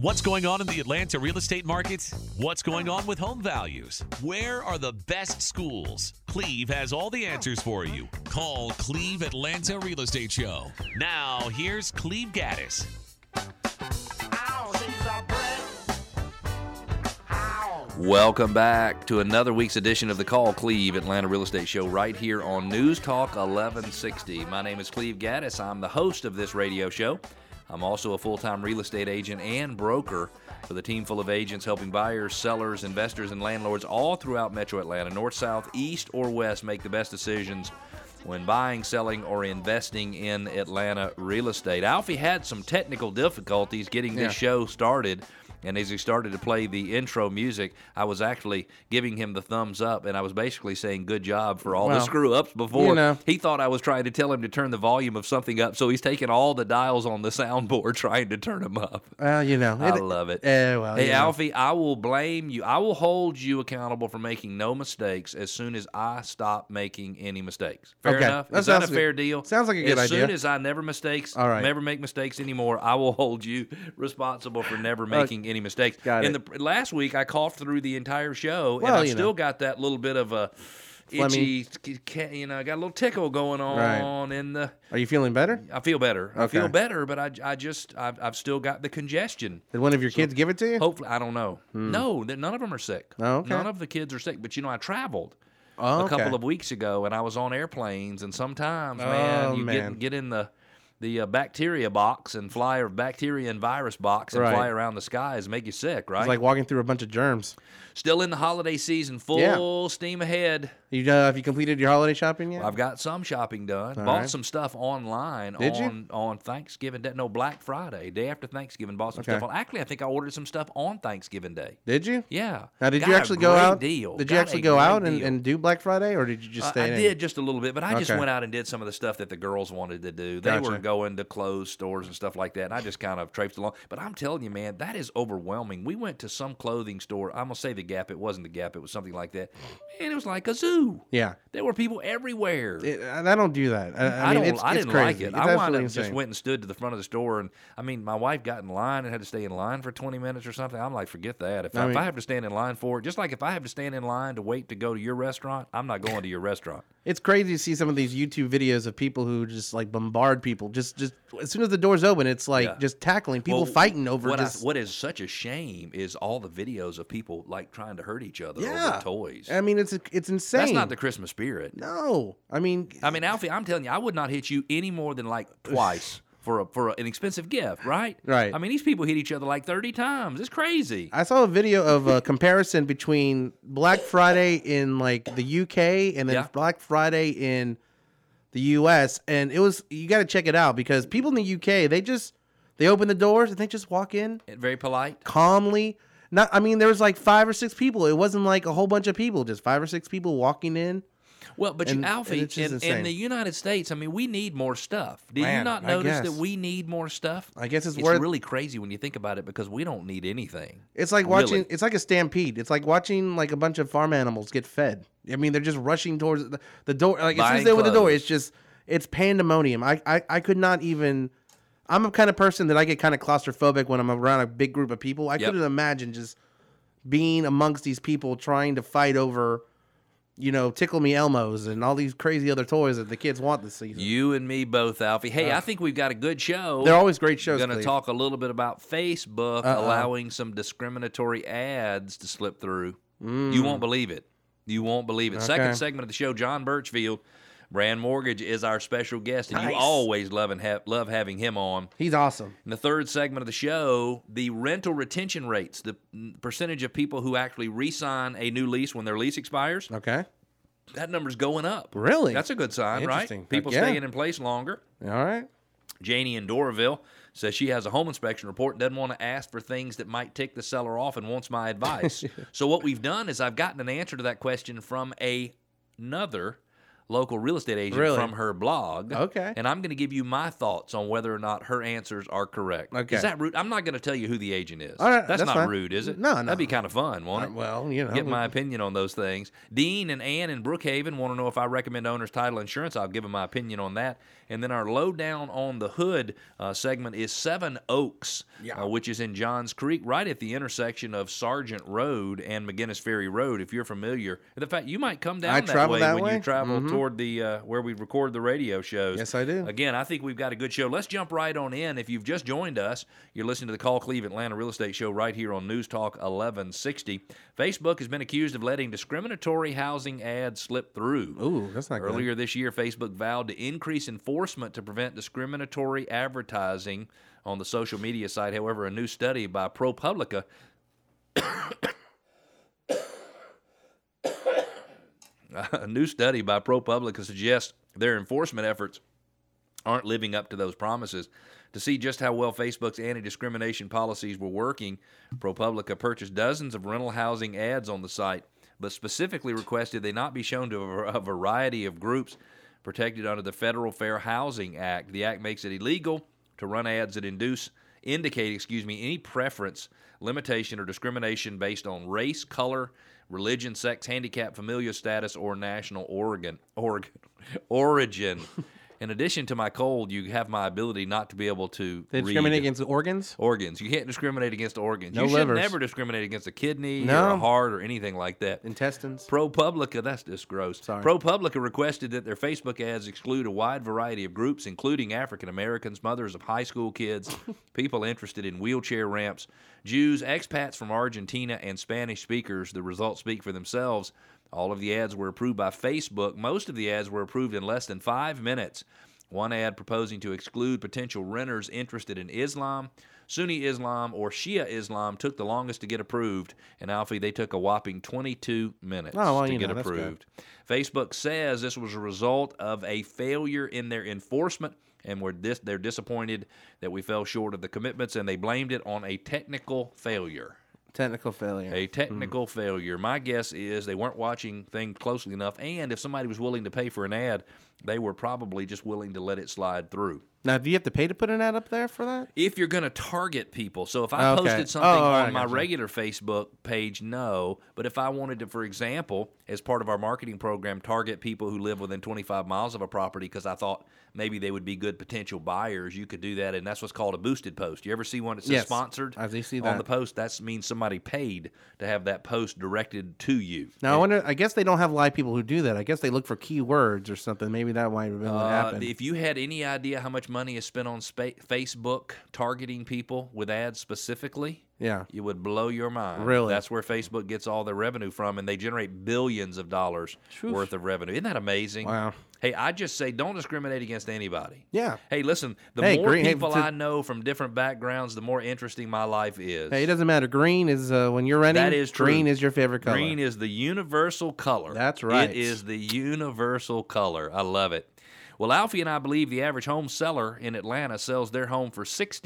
What's going on in the Atlanta real estate market? What's going on with home values? Where are the best schools? Cleve has all the answers for you. Call Cleve Atlanta Real Estate Show. Now, here's Cleve Gaddis. Welcome back to another week's edition of the Call Cleve Atlanta Real Estate Show right here on News Talk 1160. My name is Cleve Gaddis. I'm the host of this radio show. I'm also a full-time real estate agent and broker with a team full of agents helping buyers, sellers, investors, and landlords all throughout Metro Atlanta, north, south, east, or west, make the best decisions when buying, selling, or investing in Atlanta real estate. Alfie had some technical difficulties getting this show started. And as he started to play the intro music, I was actually giving him the thumbs up, and I was basically saying good job for all the screw-ups before. You know. He thought I was trying to tell him to turn the volume of something up, so he's taking all the dials on the soundboard trying to turn them up. Well, you know. I love it. Hey, Alfie, I will blame you. I will hold you accountable for making no mistakes as soon as I stop making any mistakes. Fair enough? Is that a fair deal? Sounds like a good idea. As soon as I never make mistakes anymore, I will hold you responsible for never making any mistakes. Last week, I coughed through the entire show, and I've still got that little bit of a itchy, got a little tickle going on. Right. Are you feeling better? I feel better. Okay. I feel better, but I've still got the congestion. Did one of your kids give it to you? Hopefully, I don't know. No, none of them are sick. Oh, okay. None of the kids are sick, but I traveled a couple of weeks ago, and I was on airplanes, and sometimes, get in the bacteria box and bacteria and virus box and fly around the skies, make you sick, right? It's like walking through a bunch of germs. Still in the holiday season, full steam ahead. Have you completed your holiday shopping yet? I've got some shopping done. Bought some stuff online on Thanksgiving Day. No, Black Friday, day after Thanksgiving. Bought some stuff on. Actually, I think I ordered some stuff on Thanksgiving Day. Did you? Yeah. Now, did you actually go out? Deal. Did you actually go out and do Black Friday, or did you just stay in? I did just a little bit, but I just went out and did some of the stuff that the girls wanted to do. They were going to clothes stores and stuff like that, and I just kind of traipsed along. But I'm telling you, man, that is overwhelming. We went to some clothing store. I'm going to say the Gap. It wasn't the Gap. It was something like that. And it was like a zoo. Yeah. There were people everywhere. I don't do that. I mean, it's didn't crazy. like it. I wound up just went and stood to the front of the store, and my wife got in line and had to stay in line for 20 minutes or something. I'm like, forget that. If I have to stand in line for it, just like if I have to stand in line to wait to go to your restaurant, I'm not going to your restaurant. It's crazy to see some of these YouTube videos of people who just like bombard people. Just as soon as the doors open, it's like just tackling people, fighting over. What is such a shame is all the videos of people like trying to hurt each other over toys. I mean, it's insane. That's not the Christmas spirit. No, I mean, Alfie, I'm telling you, I would not hit you any more than like twice. For an expensive gift, right? Right. I mean, these people hit each other like 30 times. It's crazy. I saw a video of a comparison between Black Friday in like the UK and then Black Friday in the US, and you got to check it out because people in the UK they open the doors and they just walk in, very polite, calmly. There was like 5 or 6 people. It wasn't like a whole bunch of people, just 5 or 6 people walking in. Well, but Alfie, in the United States, we need more stuff. Do you not notice that we need more stuff? I guess it's really crazy when you think about it because we don't need anything. It's like watching. It's like a stampede. It's like watching like a bunch of farm animals get fed. They're just rushing towards the door. Like as soon as they open the door, it's pandemonium. I could not even. I'm a kind of person that I get kind of claustrophobic when I'm around a big group of people. I couldn't imagine just being amongst these people trying to fight over. Tickle Me Elmos and all these crazy other toys that the kids want this season. You and me both, Alfie. Hey, I think we've got a good show. They're always great shows. We're going to talk a little bit about Facebook allowing some discriminatory ads to slip through. You won't believe it. Okay. Second segment of the show, John Birchfield, Brand Mortgage, is our special guest, and you always love having him on. He's awesome. In the third segment of the show, the rental retention rates, the percentage of people who actually re-sign a new lease when their lease expires. Okay. That number's going up. Really? That's a good sign, right? People staying in place longer. All right. Janie in Doraville says she has a home inspection report and doesn't want to ask for things that might tick the seller off and wants my advice. So what we've done is I've gotten an answer to that question from another local real estate agent from her blog. Okay. And I'm going to give you my thoughts on whether or not her answers are correct. Okay. Is that rude? I'm not going to tell you who the agent is. All right, that's not fine. rude, is it? No. That'd be kind of fun, won't it? Well, Get my opinion on those things. Dean and Ann in Brookhaven want to know if I recommend owner's title insurance. I'll give them my opinion on that. And then our lowdown on the hood segment is Seven Oaks, which is in Johns Creek, right at the intersection of Sargent Road and McGinnis Ferry Road. If you're familiar, in fact, you might come down that way when you travel toward the where we record the radio shows. Yes, I do. Again, I think we've got a good show. Let's jump right on in. If you've just joined us, you're listening to the Call Cleve Atlanta Real Estate Show right here on News Talk 1160. Facebook has been accused of letting discriminatory housing ads slip through. Ooh, that's not good. Earlier this year, Facebook vowed to increase enforcement to prevent discriminatory advertising on the social media site. However, a new study by ProPublica suggests their enforcement efforts aren't living up to those promises. To see just how well Facebook's anti-discrimination policies were working, ProPublica purchased dozens of rental housing ads on the site, but specifically requested they not be shown to a variety of groups protected under the Federal Fair Housing Act. The act makes it illegal to run ads that indicate any preference, limitation, or discrimination based on race, color, religion, sex, handicap, familial status, or national origin. In addition to my cold, you have my ability not to be able to discriminate against organs? Organs. You can't discriminate against organs. No you should livers. never discriminate against a kidney or a heart or anything like that. Intestines. ProPublica, that's just gross. Sorry. ProPublica requested that their Facebook ads exclude a wide variety of groups, including African Americans, mothers of high school kids, people interested in wheelchair ramps, Jews, expats from Argentina, and Spanish speakers. The results speak for themselves. All of the ads were approved by Facebook. Most of the ads were approved in less than 5 minutes. One ad proposing to exclude potential renters interested in Islam, Sunni Islam, or Shia Islam took the longest to get approved, and Alfie, they took a whopping 22 minutes to get approved. Facebook says this was a result of a failure in their enforcement, and they're disappointed that we fell short of the commitments, and they blamed it on a technical failure. Technical failure. A technical failure. My guess is they weren't watching things closely enough, and if somebody was willing to pay for an ad, they were probably just willing to let it slide through. Now, do you have to pay to put an ad up there for that? If you're going to target people. So if I posted something on my regular Facebook page, no. But if I wanted to, for example, as part of our marketing program, target people who live within 25 miles of a property because I thought maybe they would be good potential buyers, you could do that. And that's what's called a boosted post. You ever see one that says sponsored I see that. on the post? That means somebody paid to have that post directed to you. Now, I guess they don't have live people who do that. I guess they look for keywords or something. Maybe that might have been what happened. If you had any idea how much money is spent on Facebook targeting people with ads specifically, you would blow your mind. Really? That's where Facebook gets all their revenue from, and they generate billions of dollars worth of revenue. Isn't that amazing? Wow. Hey, I just say don't discriminate against anybody. Yeah. Hey, listen, the more people I know from different backgrounds, the more interesting my life is. Hey, it doesn't matter. Green is, when you're renting, that is true. Green is your favorite color. Green is the universal color. That's right. It is the universal color. I love it. Well, Alfie and I believe the average home seller in Atlanta sells their home for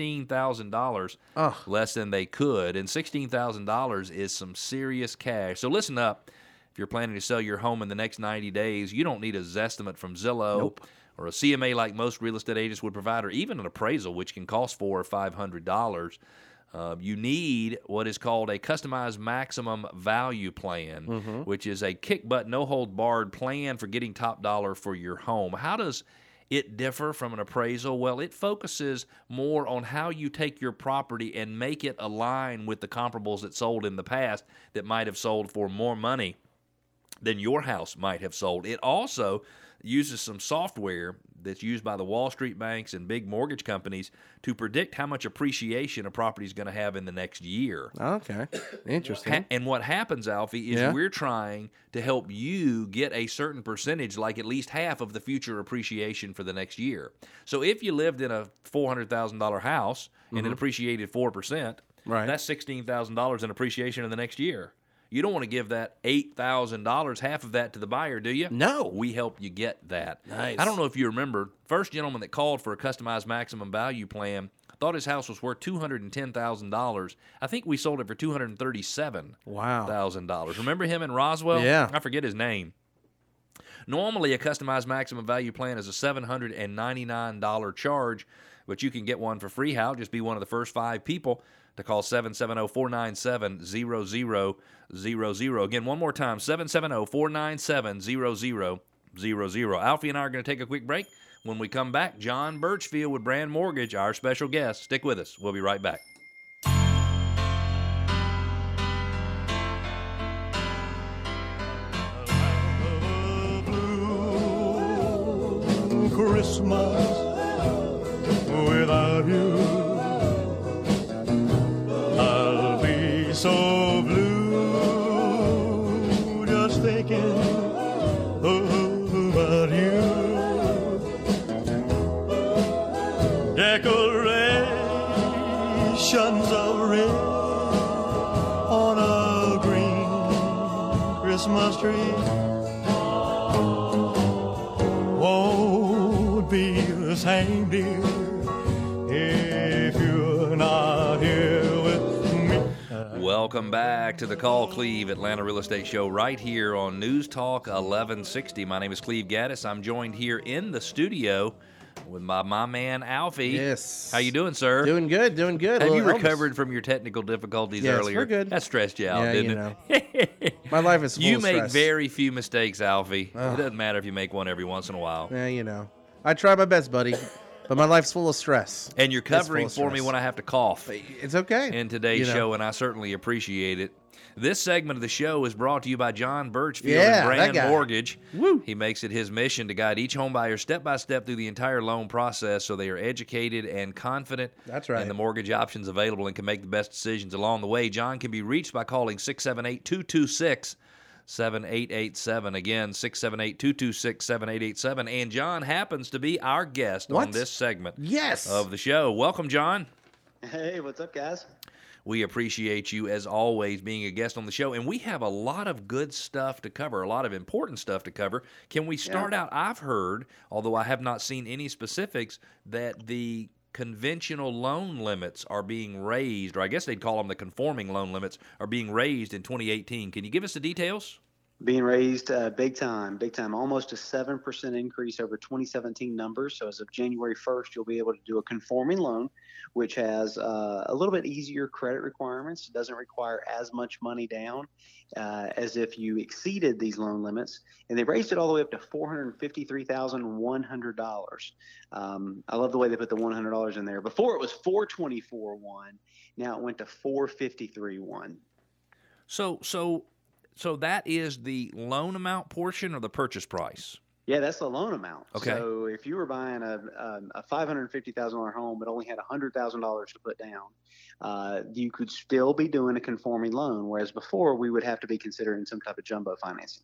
$16,000 less than they could, and $16,000 is some serious cash. So listen up. If you're planning to sell your home in the next 90 days, you don't need a Zestimate from Zillow or a CMA like most real estate agents would provide, or even an appraisal, which can cost $400 or $500. You need what is called a customized maximum value plan, which is a kick butt, no hold barred plan for getting top dollar for your home. How does it differ from an appraisal? Well, it focuses more on how you take your property and make it align with the comparables that sold in the past that might have sold for more money than your house might have sold. It also uses some software that's used by the Wall Street banks and big mortgage companies to predict how much appreciation a property is going to have in the next year. Okay. Interesting. And what happens, Alfie, is we're trying to help you get a certain percentage, like at least half of the future appreciation for the next year. So if you lived in a $400,000 house and it appreciated 4%, that's $16,000 in appreciation in the next year. You don't want to give that $8,000, half of that to the buyer, do you? No. We help you get that. Nice. I don't know if you remember, first gentleman that called for a customized maximum value plan thought his house was worth $210,000. I think we sold it for $237,000. Remember him in Roswell? Yeah. I forget his name. Normally, a customized maximum value plan is a $799 charge, but you can get one for free. How? Just be one of the first 5 people to call 770-497-0000. Again, one more time, 770-497-0000. Alfie and I are going to take a quick break. When we come back, John Birchfield with Brand Mortgage, our special guest. Stick with us. We'll be right back. Christmas without you, I'll be so blue just thinking about you. Decorations of red on a green Christmas tree won't be the same, dear, if you're not here with me. Welcome back to the Call Cleve Atlanta Real Estate Show right here on News Talk 1160. My name is Cleve Gaddis. I'm joined here in the studio with my man Alfie. Yes. How you doing, sir? Doing good. Have you recovered from your technical difficulties earlier? We're good. That stressed you out, didn't it? My life is full You of make stress. very few mistakes, Alfie. It doesn't matter if you make one every once in a while. Yeah, I try my best, buddy, but my life's full of stress. And you're covering for me when I have to cough. It's okay. In today's show, and I certainly appreciate it. This segment of the show is brought to you by John Birchfield and Brand Mortgage. Woo. He makes it his mission to guide each home buyer step by step through the entire loan process so they are educated and confident. That's right. And the mortgage options available and can make the best decisions along the way. John can be reached by calling 678-226-7887. Again, 678-226-7887. And John happens to be our guest on this segment of the show. Welcome, John. Hey, what's up, guys? We appreciate you, as always, being a guest on the show. And we have a lot of good stuff to cover, a lot of important stuff to cover. Can we start out? I've heard, although I have not seen any specifics, that the conventional loan limits are being raised, or I guess they'd call them the conforming loan limits, are being raised in 2018. Can you give us the details? Being raised big time, almost a 7% increase over 2017 numbers. So as of January 1st, you'll be able to do a conforming loan, which has a little bit easier credit requirements. It doesn't require as much money down as if you exceeded these loan limits. And they raised it all the way up to $453,100. I love the way they put the $100 in there. Before it was $424,100. Now it went to $453,100. So that is the loan amount portion or the purchase price? Yeah, that's the loan amount. Okay. So if you were buying a $550,000 home but only had $100,000 to put down, you could still be doing a conforming loan, whereas before we would have to be considering some type of jumbo financing.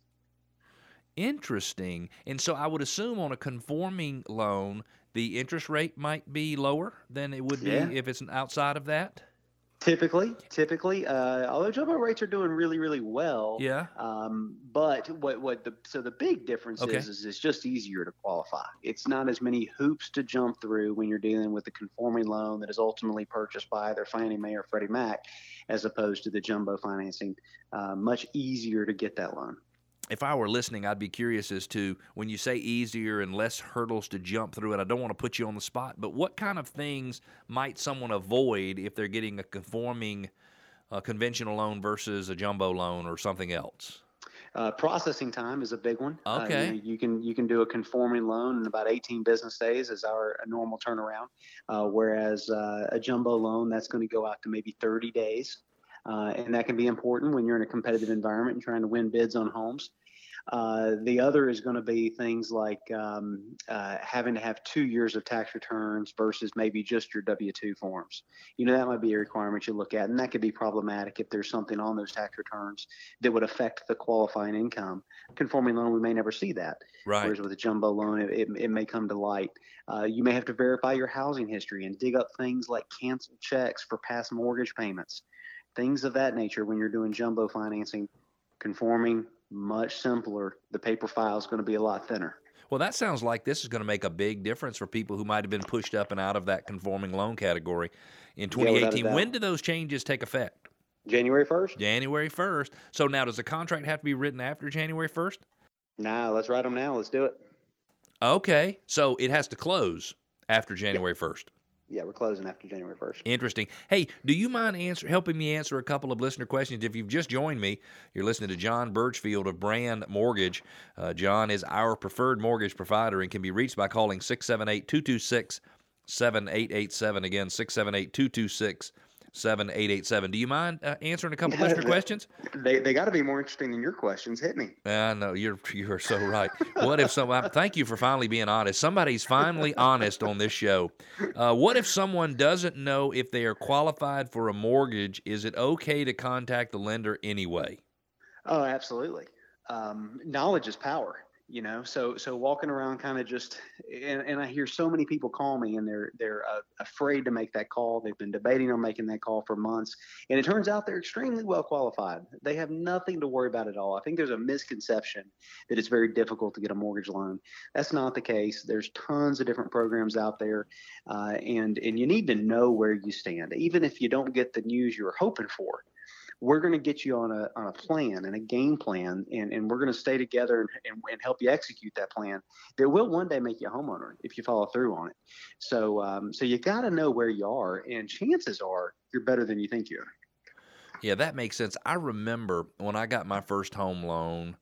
Interesting. And so I would assume on a conforming loan, the interest rate might be lower than it would be if it's outside of that? Typically, although jumbo rates are doing really, really well. Yeah. But the big difference is it's just easier to qualify. It's not as many hoops to jump through when you're dealing with the conforming loan that is ultimately purchased by either Fannie Mae or Freddie Mac, as opposed to the jumbo financing. Much easier to get that loan. If I were listening, I'd be curious as to, when you say easier and less hurdles to jump through, and I don't want to put you on the spot, but what kind of things might someone avoid if they're getting a conforming conventional loan versus a jumbo loan or something else? Processing time is a big one. Okay. You can do a conforming loan in about 18 business days is a normal turnaround, whereas a jumbo loan, that's going to go out to maybe 30 days. And that can be important when you're in a competitive environment and trying to win bids on homes. The other is going to be things like having to have 2 years of tax returns versus maybe just your W-2 forms. That might be a requirement you look at, and that could be problematic if there's something on those tax returns that would affect the qualifying income. Conforming loan, we may never see that. Right. Whereas with a jumbo loan, it may come to light. You may have to verify your housing history and dig up things like canceled checks for past mortgage payments. Things of that nature when you're doing jumbo financing. Conforming, much simpler. The paper file is going to be a lot thinner. Well, that sounds like this is going to make a big difference for people who might have been pushed up and out of that conforming loan category in 2018. When do those changes take effect? January 1st. January 1st. So now, does the contract have to be written after January 1st? Nah, let's write them now. Let's do it. Okay, so it has to close after January 1st. Yeah, we're closing after January 1st. Interesting. Hey, do you mind helping me answer a couple of listener questions? If you've just joined me, you're listening to John Birchfield of Brand Mortgage. John is our preferred mortgage provider and can be reached by calling 678-226-7887. Again, 678-226-7887. Do you mind answering a couple listener questions? They got to be more interesting than your questions. Hit me. No, you are so right. What if thank you for finally being honest. Somebody's finally honest on this show. What if someone doesn't know if they are qualified for a mortgage? Is it okay to contact the lender anyway? Oh, absolutely. Knowledge is power. So walking around kind of just, and I hear so many people call me and they're afraid to make that call. They've been debating on making that call for months, and it turns out they're extremely well qualified. They have nothing to worry about at all. I think there's a misconception that it's very difficult to get a mortgage loan. That's not the case. There's tons of different programs out there, and you need to know where you stand, even if you don't get the news you're hoping for. We're going to get you on a plan and a game plan, and we're going to stay together and help you execute that plan that will one day make you a homeowner if you follow through on it. So you got to know where you are, and chances are you're better than you think you are. Yeah, that makes sense. I remember when I got my first home loan,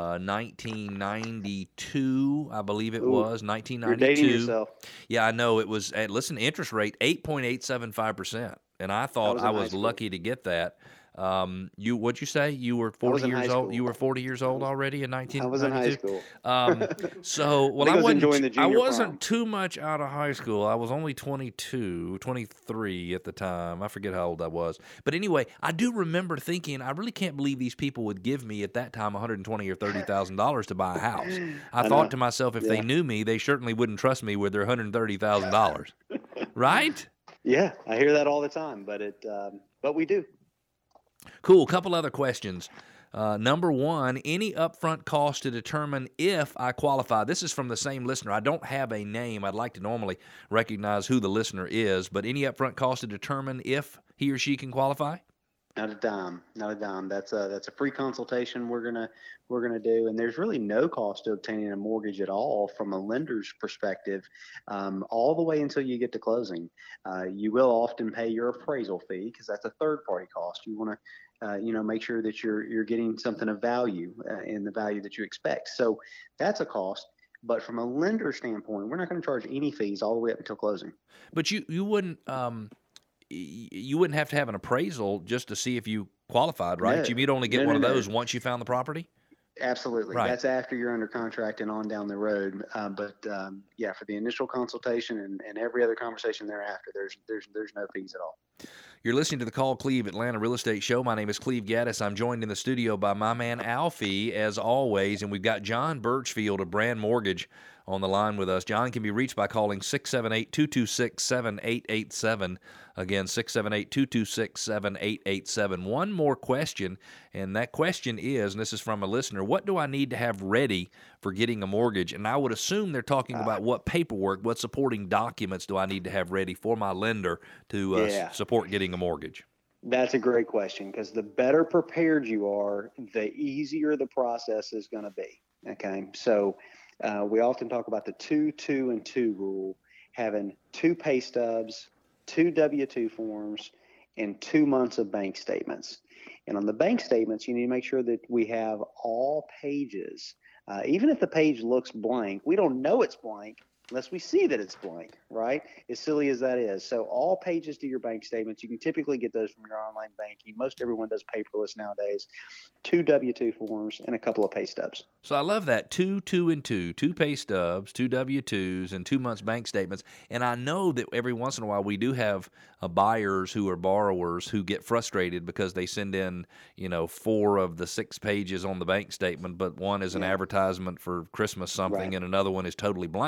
1992, I believe it was, 1992. You're dating yourself. Yeah, I know. It was, listen, interest rate, 8.875%. And I thought I was lucky to get that. What'd you say? You were 40 years old. You were 40 years old already in 1992. I was in high school. I wasn't too much out of high school. I was only 22, 23 at the time. I forget how old I was. But anyway, I do remember thinking, I really can't believe these people would give me at that time $120,000 or $30,000 to buy a house. I thought to myself, if they knew me, they certainly wouldn't trust me with their $130,000. Right? Yeah, I hear that all the time, but we do. Cool. Couple other questions. Number one, any upfront cost to determine if I qualify? This is from the same listener. I don't have a name. I'd like to normally recognize who the listener is, but any upfront cost to determine if he or she can qualify? Not a dime. That's a free consultation we're gonna do, and there's really no cost to obtaining a mortgage at all from a lender's perspective, all the way until you get to closing. You will often pay your appraisal fee because that's a third-party cost. You want to, make sure that you're getting something of value in the value that you expect. So that's a cost. But from a lender standpoint, we're not going to charge any fees all the way up until closing. But you wouldn't. You wouldn't have to have an appraisal just to see if you qualified, right? No. You'd only get one of those once you found the property? Absolutely. Right. That's after you're under contract and on down the road. But for the initial consultation and every other conversation thereafter, there's no fees at all. You're listening to the Call Cleve Atlanta Real Estate Show. My name is Cleve Gaddis. I'm joined in the studio by my man Alfie, as always, and we've got John Birchfield of Brand Mortgage on the line with us. John can be reached by calling 678-226-7887. Again, 678-226-7887. One more question, and that question is, and this is from a listener, what do I need to have ready for getting a mortgage? And I would assume they're talking about what paperwork, what supporting documents do I need to have ready for my lender to support getting a mortgage? That's a great question, because the better prepared you are, the easier the process is going to be. Okay, so we often talk about the 2, 2, and 2 rule, having 2 pay stubs, 2 W-2 forms, and 2 months of bank statements. And on the bank statements, you need to make sure that we have all pages. Even if the page looks blank, we don't know it's blank unless we see that it's blank, right? As silly as that is. So all pages to your bank statements, you can typically get those from your online banking. Most everyone does paperless nowadays. 2 W-2 forms and a couple of pay stubs. So I love that. 2, 2, and 2. 2 pay stubs, 2 W-2s, and 2 months bank statements. And I know that every once in a while we do have buyers who are borrowers who get frustrated because they send in, 4 of the 6 pages on the bank statement, but one is an advertisement for Christmas something and another one is totally blank.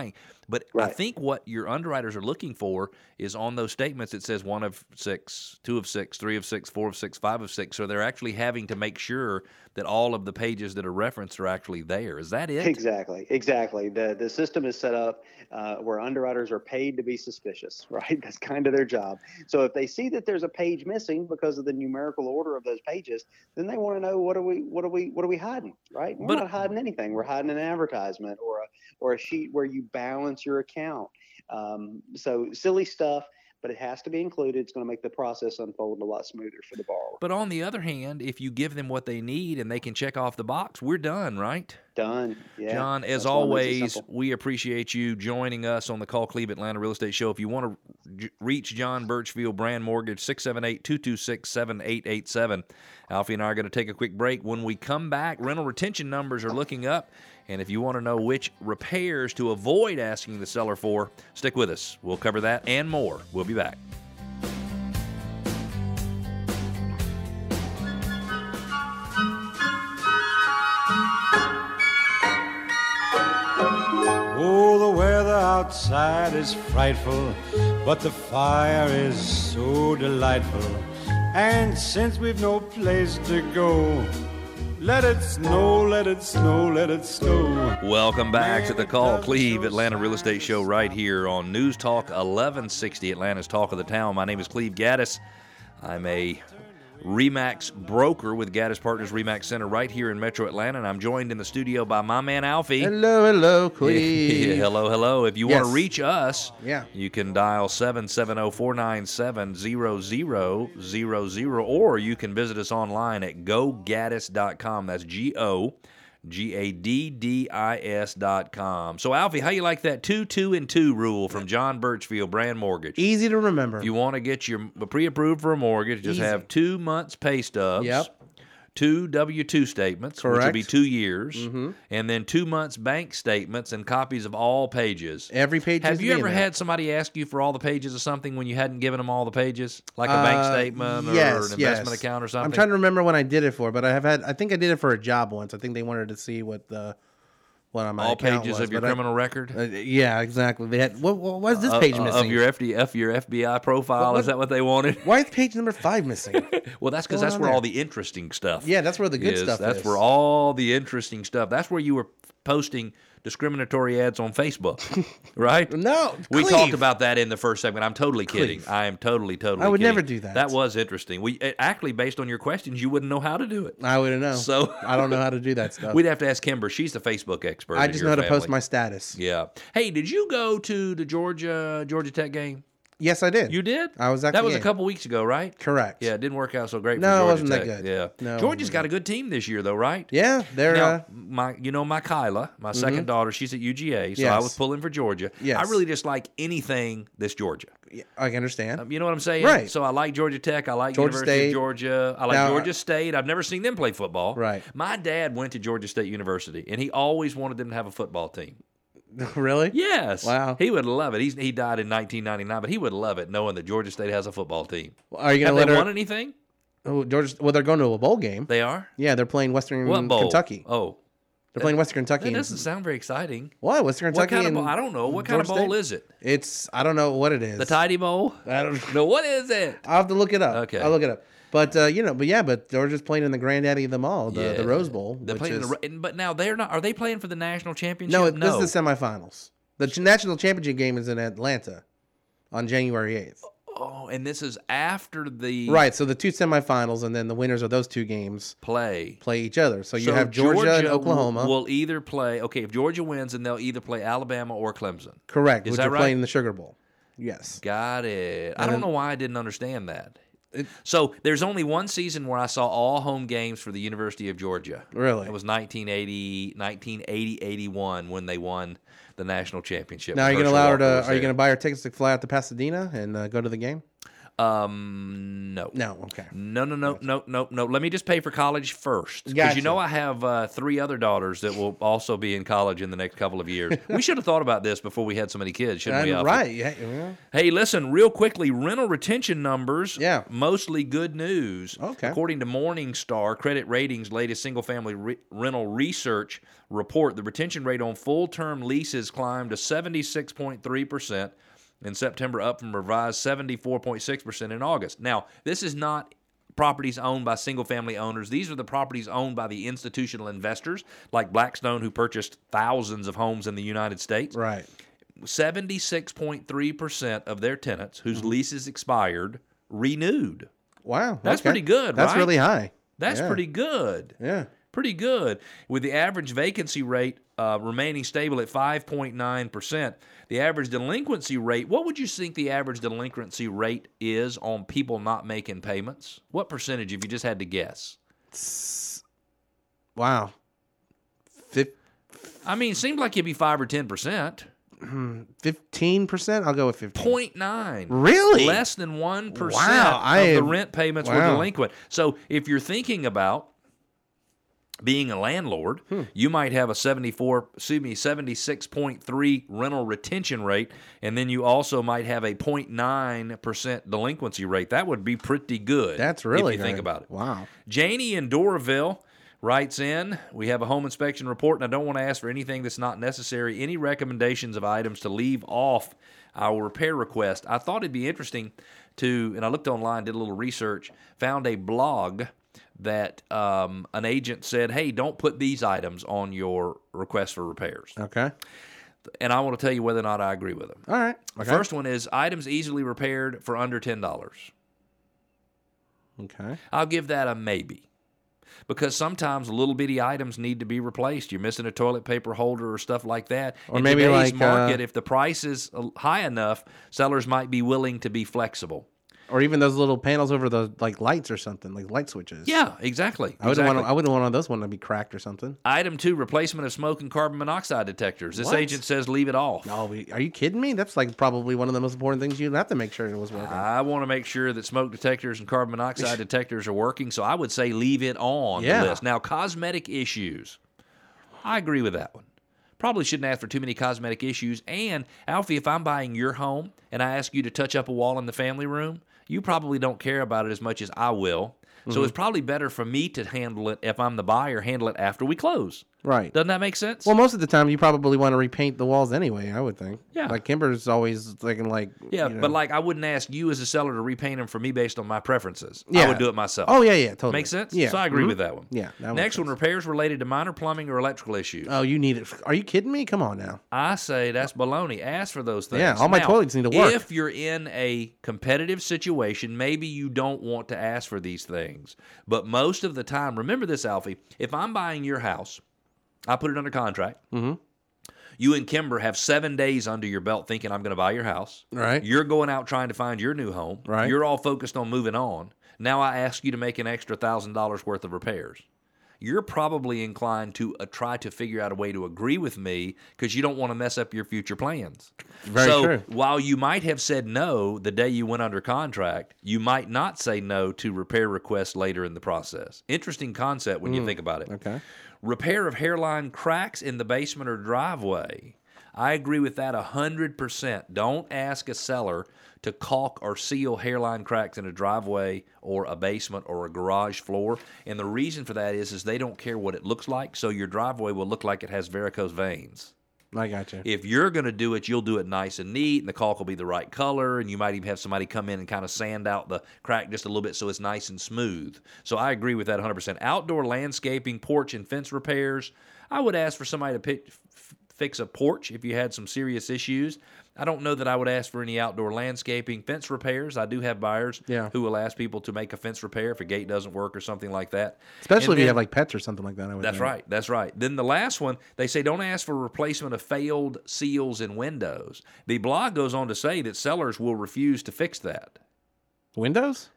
But I think what your underwriters are looking for is on those statements it says 1 of 6, 2 of 6, 3 of 6, 4 of 6, 5 of 6. So they're actually having to make sure that all of the pages that are referenced are actually there. Is that it? Exactly. The system is set up where underwriters are paid to be suspicious, right? That's kind of their job. So if they see that there's a page missing because of the numerical order of those pages, then they want to know what are we hiding, right? We're not hiding anything. We're hiding an advertisement or a sheet where you balance your account. So silly stuff, but it has to be included. It's going to make the process unfold a lot smoother for the borrower. But on the other hand, if you give them what they need and they can check off the box, we're done, right? Done. Yeah. John, as always, we appreciate you joining us on the Call Cleve Atlanta Real Estate Show. If you want to reach John Birchfield, Brand Mortgage, 678-226-7887. Alfie and I are going to take a quick break. When we come back, rental retention numbers are looking up. And if you want to know which repairs to avoid asking the seller for, stick with us. We'll cover that and more. We'll be back. Oh, the weather outside is frightful, but the fire is so delightful. And since we've no place to go, let it snow, let it snow, let it snow. Welcome back to the Call Cleve Atlanta Real Estate Show right here on News Talk 1160, Atlanta's Talk of the Town. My name is Cleve Gaddis. I'm a RE/MAX broker with Gaddis Partners RE/MAX Center right here in Metro Atlanta, and I'm joined in the studio by my man Alfie. Hello, Cleve. Hello. If you want to reach us, yeah, you can dial 770-497-0000, or you can visit us online at gogaddis.com. That's GOGADDIS.com. So, Alfie, how you like that 2, 2, and 2 rule from John Birchfield, Brand Mortgage? Easy to remember. If you want to get your pre-approved for a mortgage, just have 2 months pay stubs. Yep. 2 W-2 statements, correct, which will be 2 years, and then 2 months bank statements and copies of all pages. Every page. Have you ever had somebody ask you for all the pages of something when you hadn't given them all the pages, like a bank statement or an investment account or something? I'm trying to remember when I did it for, but I think I did it for a job once. I think they wanted to see what on my all account pages was, of your criminal record. Yeah, exactly. They had what is this page missing? Of your FBI profile? Is that what they wanted? Why is page number 5 missing? Well, that's because that's where all the interesting stuff. Yeah, that's where the good stuff is. That's where all the interesting stuff. That's where you were posting discriminatory ads on Facebook, right? No, we talked about that in the first segment. I'm totally kidding. I am totally I would kidding. never do that. That was interesting. Actually, based on your questions, you wouldn't know how to do it. I wouldn't know. So I don't know how to do that stuff. We'd have to ask Kimber. She's the Facebook expert. I just know how to post my status. Yeah. Hey, did you go to the Georgia Tech game? Yes, I did. You did? I was at That was a couple weeks ago, right? Correct. Yeah, it didn't work out so great for Georgia Tech. No, it wasn't that good. Yeah. No, Georgia's got a good team this year, though, right? Yeah, they're now, my Kyla, my second daughter, she's at UGA, so I was pulling for Georgia. Yes. I really just like anything that's Georgia. Yeah, I can understand. You know what I'm saying? Right. So I like Georgia Tech. I like Georgia University State. of Georgia. I like Georgia State. I've never seen them play football. Right. My dad went to Georgia State University, and he always wanted them to have a football team. Really? Yes. Wow. He would love it. He died in 1999, but he would love it knowing that Georgia State has a football team. Well, are you going to let her? They won anything? Oh, Georgia. Well, they're going to a bowl game. They are? Yeah, they're playing Western What bowl? Kentucky. Oh. They're playing Western Kentucky. That doesn't sound very exciting. What? Western Kentucky? What kind of bowl? I don't know. What kind of bowl is it? I don't know what it is. The Tidy Bowl? I don't know. What is it? I'll have to look it up. Okay. I'll look it up. But but Georgia's playing in the granddaddy of them all, the Rose Bowl. They're playing but now they're not. Are they playing for the national championship? No, this is the semifinals. The national championship game is in Atlanta on January 8th. Oh, and this is after the right. So the 2 semifinals, and then the winners of those 2 games play each other. So you have Georgia and Oklahoma. Will either play. Okay, if Georgia wins, then they'll either play Alabama or Clemson. Correct. Is which that are right? playing in the Sugar Bowl. Yes. Got it. I don't know why I didn't understand that. So there's only one season where I saw all home games for the University of Georgia. Really? It was 1980-81 when they won the national championship. Now, are you going to buy her tickets to fly out to Pasadena and go to the game? No. No. Okay. No. Let me just pay for college first. Because Gotcha. you know I have 3 other daughters that will also be in college in the next couple of years. We should have thought about this before we had so many kids, shouldn't we, Alfie? Right. Yeah. Hey, listen, real quickly, rental retention numbers, Yeah. mostly good news. Okay. According to Morningstar Credit Ratings' latest single-family rental research report, the retention rate on full-term leases climbed to 76.3%. in September, up from revised 74.6% in August. Now, this is not properties owned by single-family owners. These are the properties owned by the institutional investors, like Blackstone, who purchased thousands of homes in the United States. Right. 76.3% of their tenants whose leases expired renewed. Wow. That's okay. pretty good, That's right? really high. That's Yeah. pretty good. Yeah. Pretty good. With the average vacancy rate remaining stable at 5.9%, the average delinquency rate, what would you think the average delinquency rate is on people not making payments? What percentage, if you just had to guess? Wow. I mean, it seemed like it'd be 5 or 10%. 15%? I'll go with 15. 0.9. Really? Less than 1% Wow, of the rent payments were wow. delinquent. So if you're thinking about being a landlord, you might have a 76.3 rental retention rate, and then you also might have a 0.9% delinquency rate. That would be pretty good. That's really if you think good. about it. Wow. Janie in Doraville writes in, we have a home inspection report, and I don't want to ask for anything that's not necessary. Any recommendations of items to leave off our repair request? I thought it'd be interesting to, and I looked online, did a little research, found a blog that an agent said, hey, don't put these items on your request for repairs. Okay. And I want to tell you whether or not I agree with them. All right. The Okay. first one is items easily repaired for under $10. Okay. I'll give that a maybe. Because sometimes little bitty items need to be replaced. You're missing a toilet paper holder or stuff like that. Or in maybe today's like, market, if the price is high enough, sellers might be willing to be flexible. Or even those little panels over the like lights or something, like light switches. Yeah, exactly. I wouldn't want one of those one to be cracked or something. Item 2, replacement of smoke and carbon monoxide detectors. This What? agent says leave it off. No, are you kidding me? That's like probably one of the most important things you'd have to make sure it was working. I want to make sure that smoke detectors and carbon monoxide detectors are working, so I would say leave it on Yeah. the list. Now, cosmetic issues. I agree with that one. Probably shouldn't ask for too many cosmetic issues. And, Alfie, if I'm buying your home and I ask you to touch up a wall in the family room, you probably don't care about it as much as I will. So it's probably better for me to handle it, if I'm the buyer, handle it after we close. Right. Doesn't that make sense? Well, most of the time you probably want to repaint the walls anyway, I would think. Yeah. Like Kimber's always thinking like yeah, you know. but like I wouldn't ask you as a seller to repaint them for me based on my preferences. I Yeah. would do it myself. Oh yeah, totally. Makes sense? Yeah. So I agree Mhm. with that one. Yeah. that Next makes one, sense. repairs related to minor plumbing or electrical issues. Oh, you need it. Are you kidding me? Come on now. I say that's baloney. Ask for those things. Yeah, all my Now, toilets need to work. If you're in a competitive situation, maybe you don't want to ask for these things. But most of the time, remember this, Alfie, if I'm buying your house, I put it under contract. Mm-hmm. You and Kimber have 7 days under your belt thinking I'm going to buy your house. Right. You're going out trying to find your new home. Right. You're all focused on moving on. Now I ask you to make an extra $1,000 worth of repairs. You're probably inclined to try to figure out a way to agree with me because you don't want to mess up your future plans. Very so true. while you might have said no the day you went under contract, you might not say no to repair requests later in the process. Interesting concept when you think about it. Okay. Repair of hairline cracks in the basement or driveway. I agree with that 100%. Don't ask a seller to caulk or seal hairline cracks in a driveway or a basement or a garage floor. And the reason for that is they don't care what it looks like, so your driveway will look like it has varicose veins. I got you. If you're going to do it, you'll do it nice and neat, and the caulk will be the right color, and you might even have somebody come in and kind of sand out the crack just a little bit so it's nice and smooth. So I agree with that 100%. Outdoor landscaping, porch, and fence repairs. I would ask for somebody to fix a porch if you had some serious issues. I don't know that I would ask for any outdoor landscaping. Fence repairs, I do have buyers who will ask people to make a fence repair if a gate doesn't work or something like that. Especially if you have like pets or something like that. I would That's think. right. That's right. Then the last one, they say don't ask for replacement of failed seals in windows. The blog goes on to say that sellers will refuse to fix that. Windows?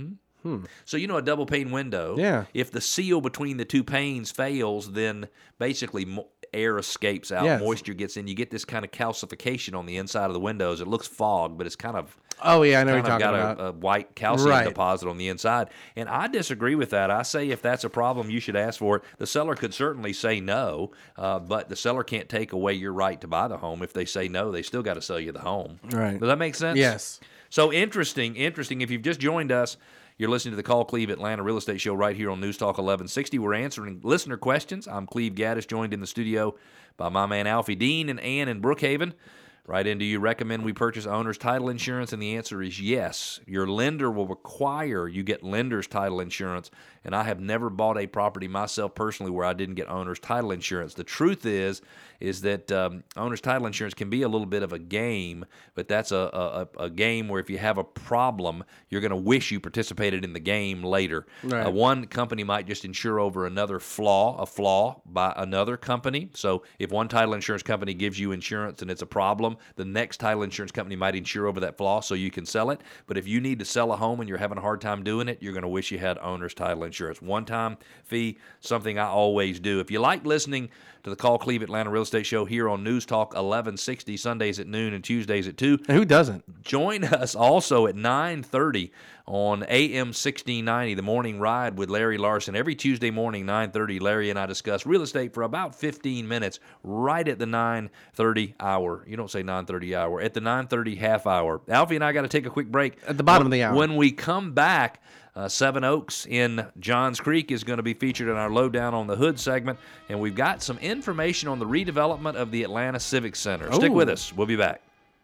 So you know a double pane window. Yeah. If the seal between the two panes fails, then basically air escapes out, Yes. moisture gets in. You get this kind of calcification on the inside of the windows. It looks fog, but it's kind of Oh yeah, I know what you're kind of talking got about. a white calcium Right. deposit on the inside. And I disagree with that. I say if that's a problem, you should ask for it. The seller could certainly say no, but the seller can't take away your right to buy the home. If they say no, they still got to sell you the home. Right. Does that make sense? Yes. So interesting. If you've just joined us, you're listening to the Call Cleve Atlanta Real Estate Show right here on News Talk 1160. We're answering listener questions. I'm Cleve Gaddis, joined in the studio by my man Alfie Dean and Ann in Brookhaven. Right in, do you recommend we purchase owner's title insurance? And the answer is yes. Your lender will require you get lender's title insurance, and I have never bought a property myself personally where I didn't get owner's title insurance. The truth is that owner's title insurance can be a little bit of a game, but that's a game where if you have a problem, you're going to wish you participated in the game later. Right. One company might just insure over a flaw by another company. So if one title insurance company gives you insurance and it's a problem, the next title insurance company might insure over that flaw so you can sell it. But if you need to sell a home and you're having a hard time doing it, you're going to wish you had owner's title insurance. One-time fee, something I always do. If you like listening to the Call Cleve Atlanta Real Estate Show here on News Talk 1160, Sundays at noon and Tuesdays at 2. And who doesn't? Join us also at 9:30 on AM 1690, The Morning Ride with Larry Larson. Every Tuesday morning, 9:30, Larry and I discuss real estate for about 15 minutes, right at the 9:30 hour. You don't say 9:30 hour. At the 9:30 half hour. Alfie and I got to take a quick break. At the bottom of the hour. When we come back, Seven Oaks in Johns Creek is going to be featured in our Lowdown on the Hood segment, and we've got some information on the redevelopment of the Atlanta Civic Center. Stick Ooh. with us. We'll be back.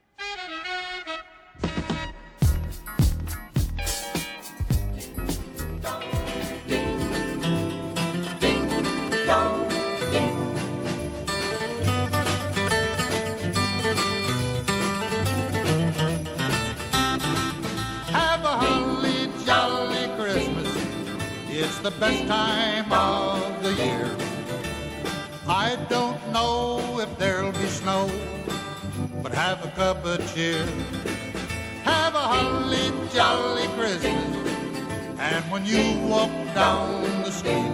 Have a holly jolly Christmas. It's the best time of the year. I don't know if there'll be snow, but have a cup of cheer. Have a holly jolly Christmas. And when you walk down the street,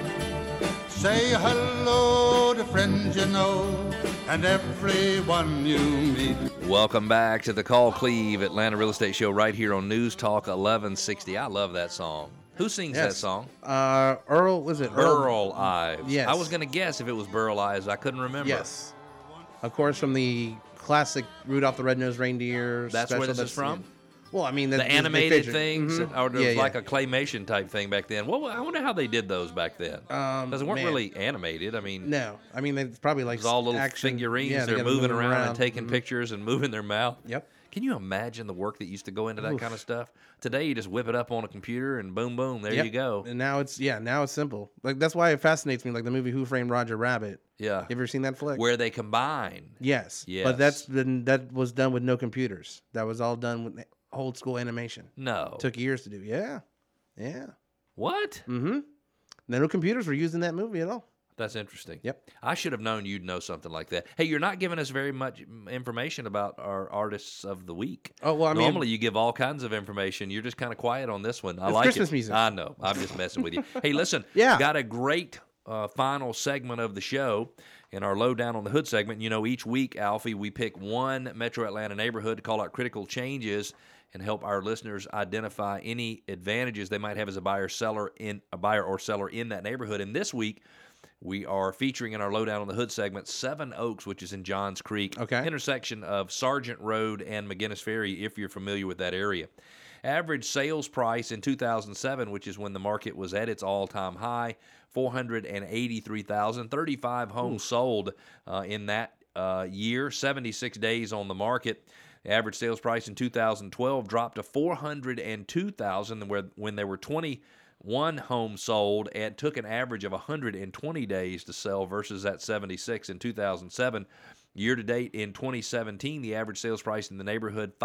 say hello to friends you know and everyone you meet. Welcome back to the Call Cleve Atlanta Real Estate Show right here on News Talk 1160. I love that song. Who sings that Yes. song? Earl, was it Burl Ives. Yes. I was going to guess if it was Burl Ives. I couldn't remember. Yes. Of course, from the classic Rudolph the Red-Nosed Reindeer. That's where special this is from? Well, I mean, The animated things, Mhm. or Yeah, like yeah. a claymation type thing back then. Well, I wonder how they did those back then. Because they weren't man. really animated. I mean, No, I mean it's probably it like was all little action. figurines. Yeah, They're gotta moving move 'em around and taking Mhm. pictures and moving their mouth. Yep. Can you imagine the work that used to go into that kind of stuff? Today, you just whip it up on a computer and boom, boom, there Yep. you go. And now it's simple. Like that's why it fascinates me. Like the movie Who Framed Roger Rabbit. Yeah. You ever seen that flick? Where they combine. Yes. Yes. But that was done with no computers. That was all done with old school animation. No. Took years to do. Yeah. Yeah. What? Mm-hmm. No computers were used in that movie at all. That's interesting. Yep. I should have known you'd know something like that. Hey, you're not giving us very much information about our artists of the week. Oh, well, I mean, normally you give all kinds of information. You're just kind of quiet on this one. I It's like Christmas it. music. I know. I'm just messing with you. Hey, listen. Yeah. Got a great final segment of the show in our Lowdown on the Hood segment. You know, each week, Alfie, we pick one Metro Atlanta neighborhood to call out critical changes and help our listeners identify any advantages they might have as a buyer or seller in that neighborhood. And this week, we are featuring in our Lowdown on the Hood segment Seven Oaks, which is in Johns Creek, Okay. intersection of Sargent Road and McGinnis Ferry, if you're familiar with that area. Average sales price in 2007, which is when the market was at its all-time high, $483,000. 35 homes sold in that year, 76 days on the market. The average sales price in 2012 dropped to $402,000, when there were 21 homes sold, and took an average of 120 days to sell versus that 76 in 2007. Year to date in 2017, the average sales price in the neighborhood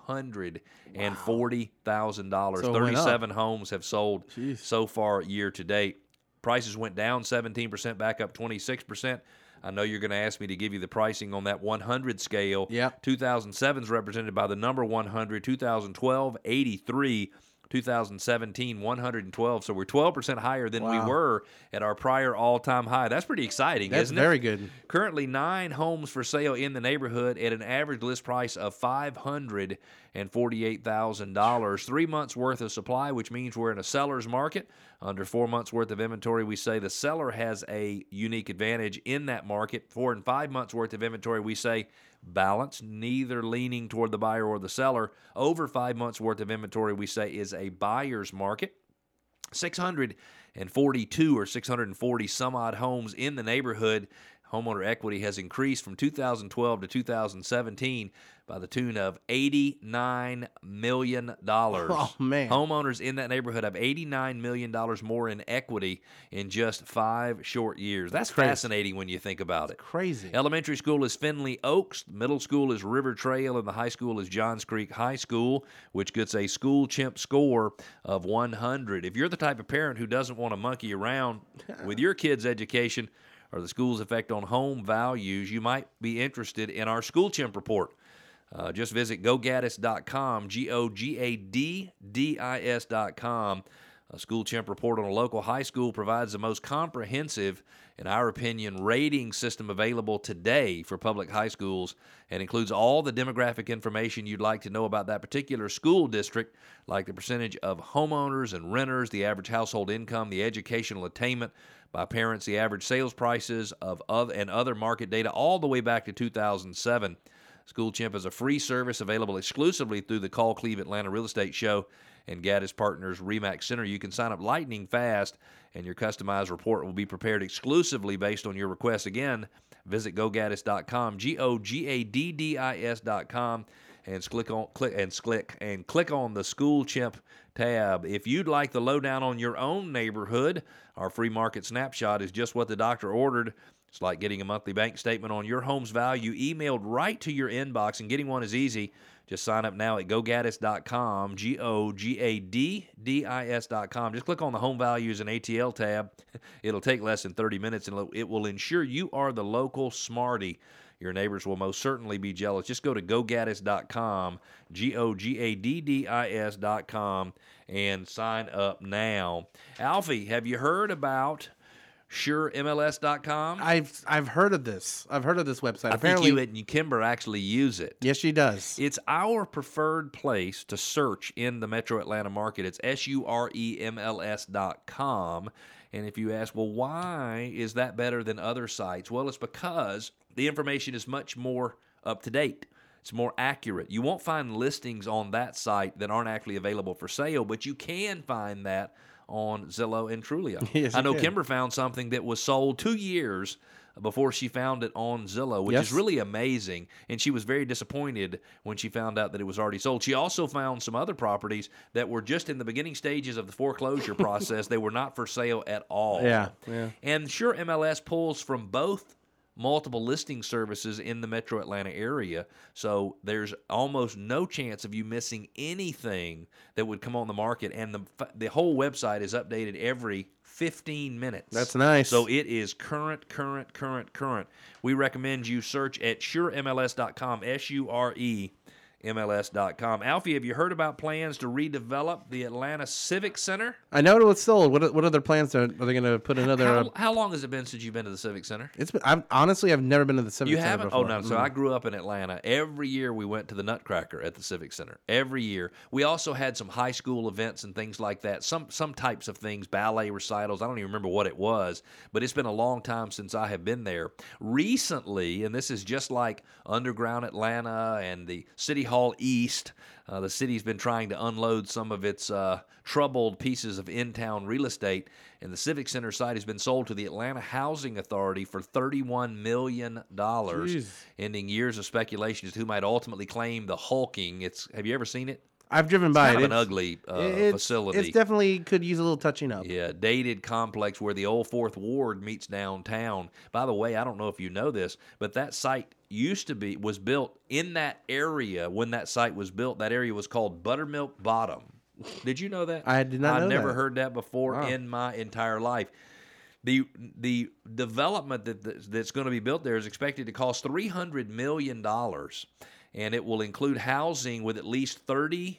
$540,000. So it went up. 37 homes have sold so far year to date. Prices went down 17%, back up 26%. I know you're going to ask me to give you the pricing on that 100 scale. Yep. 2007 is represented by the number 100, 2012, 83, 2017, 112. So we're 12% higher than we were at our prior all-time high. That's pretty exciting, isn't it? That's very good. Currently, 9 homes for sale in the neighborhood at an average list price of $548,000. 3 months worth of supply, which means we're in a seller's market. Under 4 months worth of inventory, we say the seller has a unique advantage in that market. 4 and 5 months worth of inventory, we say balance, neither leaning toward the buyer or the seller. Over 5 months worth of inventory, we say is a buyer's market. 642 or 640 some odd homes in the neighborhood. Homeowner equity has increased from 2012 to 2017 by the tune of $89 million. Oh, man. Homeowners in that neighborhood have $89 million more in equity in just 5 short years. That's fascinating when you think about it. Crazy. Elementary school is Finley Oaks, middle school is River Trail, and the high school is Johns Creek High School, which gets a School Chimp score of 100. If you're the type of parent who doesn't want to monkey around with your kid's education or the school's effect on home values, you might be interested in our School Chimp report. Just visit GoGaddis.com, GoGaddis.com. A School Chimp report on a local high school provides the most comprehensive, in our opinion, rating system available today for public high schools and includes all the demographic information you'd like to know about that particular school district, like the percentage of homeowners and renters, the average household income, the educational attainment by parents, the average sales prices and other market data all the way back to 2007. School Chimp is a free service available exclusively through the Call Cleve Atlanta Real Estate Show and Gaddis Partners RE/MAX Center. You can sign up lightning fast, and your customized report will be prepared exclusively based on your request. Again, visit GoGaddis.com, GoGaddis.com, and click on the School Chimp tab. If you'd like the lowdown on your own neighborhood, our free market snapshot is just what the doctor ordered. It's like getting a monthly bank statement on your home's value emailed right to your inbox, and getting one is easy. Just sign up now at GoGaddis.com, GoGaddis.com. Just click on the Home Values and ATL tab. It'll take less than 30 minutes, and it will ensure you are the local smarty. Your neighbors will most certainly be jealous. Just go to GoGaddis.com, GoGaddis.com, and sign up now. Alfie, have you heard about SureMLS.com? I've heard of this. I've heard of this website. Apparently, think you and Kimber actually use it. Yes, she does. It's our preferred place to search in the Metro Atlanta market. It's SureMLS.com. And if you ask, well, why is that better than other sites? Well, it's because the information is much more up to date. It's more accurate. You won't find listings on that site that aren't actually available for sale, but you can find that on Zillow and Trulia. Yes, I know Kimber found something that was sold 2 years before she found it on Zillow, which is really amazing, and she was very disappointed when she found out that it was already sold. She also found some other properties that were just in the beginning stages of the foreclosure process. They were not for sale at all. Yeah. And Sure MLS pulls from both multiple listing services in the Metro Atlanta area, so there's almost no chance of you missing anything that would come on the market, and the whole website is updated every 15 minutes. That's nice. So it is current. We recommend you search at SureMLS.com, SureMLS.com. Alfie, have you heard about plans to redevelop the Atlanta Civic Center? I know it was sold. What other plans are they going to put another? How long has it been since you've been to the Civic Center? It's been. I've never been to the Civic Center. You haven't? Before. Oh no. So I grew up in Atlanta. Every year we went to the Nutcracker at the Civic Center. Every year. We also had some high school events and things like that. Some types of things, ballet recitals. I don't even remember what it was, but it's been a long time since I have been there. Recently, and this is just like Underground Atlanta and the City Hall East. The city's been trying to unload some of its troubled pieces of in-town real estate, and the Civic Center site has been sold to the Atlanta Housing Authority for $31 million, ending years of speculation as to who might ultimately claim the hulking. Have you ever seen it? I've driven by it. It's kind of an ugly facility. It definitely could use a little touching up. Yeah, dated complex where the old 4th Ward meets downtown. By the way, I don't know if you know this, but that site was built in that area. When that site was built, that area was called Buttermilk Bottom. Did you know that? I did not know that. I've never heard that before in my entire life. The development that's going to be built there is expected to cost $300 million. And it will include housing with at least 30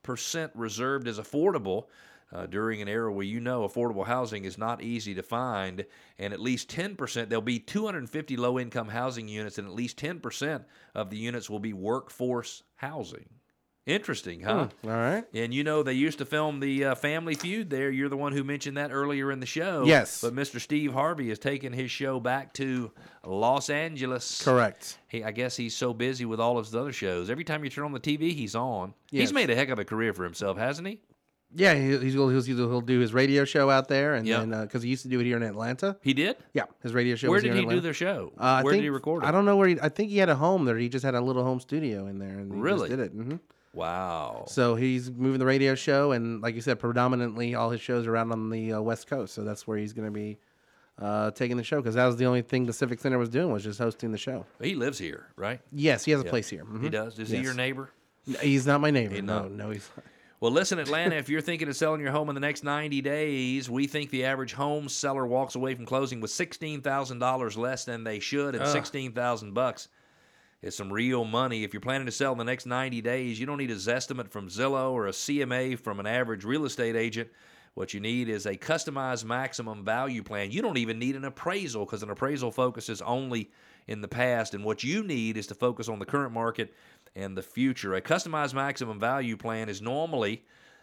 10% reserved as affordable during an era where affordable housing is not easy to find, and at least 10%, there'll be 250 low-income housing units, and at least 10% of the units will be workforce housing. Interesting, huh? All right. And they used to film the Family Feud there. You're the one who mentioned that earlier in the show. Yes. But Mr. Steve Harvey has taken his show back to Los Angeles. Correct. I guess he's so busy with all of his other shows. Every time you turn on the TV, he's on. Yes. He's made a heck of a career for himself, hasn't he? Yeah, he'll do his radio show out there, and then because he used to do it here in Atlanta. He did? Yeah, his radio show. Where was did here in he Atlanta. do their show? Where did he record it? I don't know where. I think he had a home there. He just had a little home studio in there, and he Really? just did it. Mm-hmm. Wow. So he's moving the radio show, and like you said, predominantly all his shows are out on the West Coast. So that's where he's going to be taking the show, because that was the only thing the Civic Center was doing, was just hosting the show. He lives here, right? Yes, he has a place here. Mm-hmm. He does? Is he your neighbor? He's not my neighbor. He's No, not. he's not. Well, listen, Atlanta, if you're thinking of selling your home in the next 90 days, we think the average home seller walks away from closing with $16,000 less than they should, and $16,000 is some real money. If you're planning to sell in the next 90 days, you don't need a Zestimate from Zillow or a CMA from an average real estate agent. What you need is a customized maximum value plan. You don't even need an appraisal, because an appraisal focuses only in the past, and what you need is to focus on the current market and the future. A customized maximum value plan is normally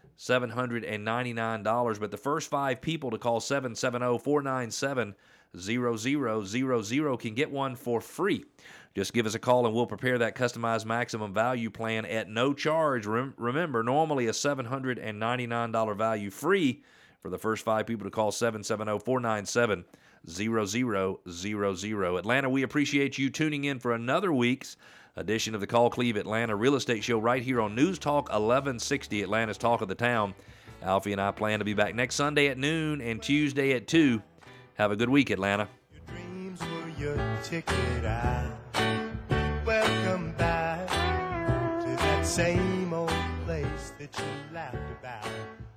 $799, but the first 5 people to call 770-497-0000 can get one for free. Just give us a call and we'll prepare that customized maximum value plan at no charge. Remember, normally a $799 value, free for the first 5 people to call 770-497-0000. Atlanta, we appreciate you tuning in for another week's edition of the Call Cleve Atlanta Real Estate Show right here on News Talk 1160, Atlanta's Talk of the Town. Alfie and I plan to be back next Sunday at noon and Tuesday at 2. Have a good week, Atlanta. Your dreams were your ticket out. Welcome back to that same old place that you laughed about.